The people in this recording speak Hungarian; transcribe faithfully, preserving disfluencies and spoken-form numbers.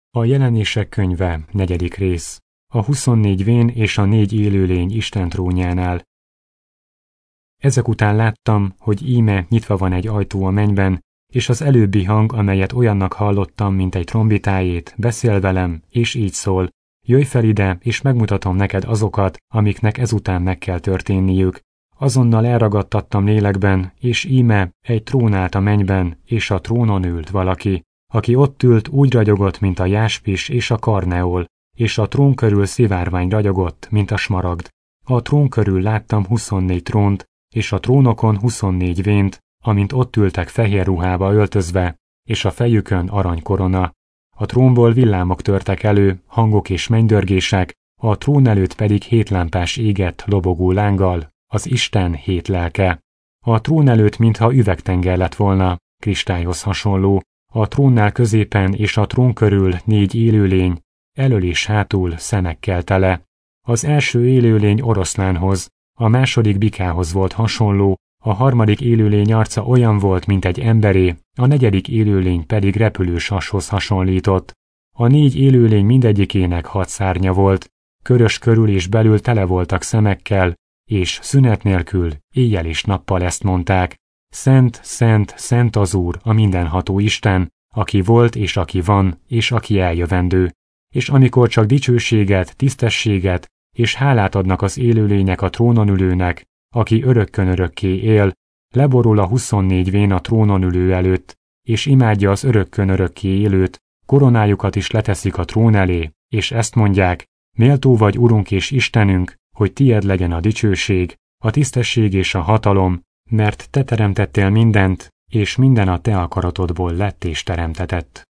A Jelenések könyve, negyedik rész. A huszonnégy vén és a négy élőlény Isten trónjánál. Ezek után láttam, hogy íme nyitva van egy ajtó a mennyben, és az előbbi hang, amelyet olyannak hallottam, mint egy trombitájét, beszél velem, és így szól: jöjj fel ide, és megmutatom neked azokat, amiknek ezután meg kell történniük. Azonnal elragadtattam lélekben, és íme egy trón állt a mennyben, és a trónon ült valaki, aki ott ült, úgy ragyogott, mint a jáspis és a karneol, és a trón körül szivárvány ragyogott, mint a smaragd. A trón körül láttam huszonnégy trónt, és a trónokon huszonnégy vént, amint ott ültek fehér ruhába öltözve, és a fejükön aranykorona. A trónból villámok törtek elő, hangok és mennydörgések, a trón előtt pedig hét lámpás égett lobogó lánggal, az Isten hét lelke. A trón előtt mintha üvegtenger lett volna, kristályhoz hasonló, a trónnál középen és a trón körül négy élőlény, elől és hátul szemekkel tele. Az első élőlény oroszlánhoz, a második bikához volt hasonló, a harmadik élőlény arca olyan volt, mint egy emberé, a negyedik élőlény pedig repülő sashoz hasonlított. A négy élőlény mindegyikének hat szárnya volt, körös körül és belül tele voltak szemekkel, és szünet nélkül, éjjel és nappal ezt mondták: Szent, szent, szent az Úr, a mindenható Isten, aki volt és aki van, és aki eljövendő. És amikor csak dicsőséget, tisztességet és hálát adnak az élőlények a trónon ülőnek, aki örökkön örökké él, leborul a huszonnégy vén a trónon ülő előtt, és imádja az örökkön örökké élőt, koronájukat is leteszik a trón elé, és ezt mondják: méltó vagy, Urunk és Istenünk, hogy tied legyen a dicsőség, a tisztesség és a hatalom, mert te teremtettél mindent, és minden a te akaratodból lett és teremtetett.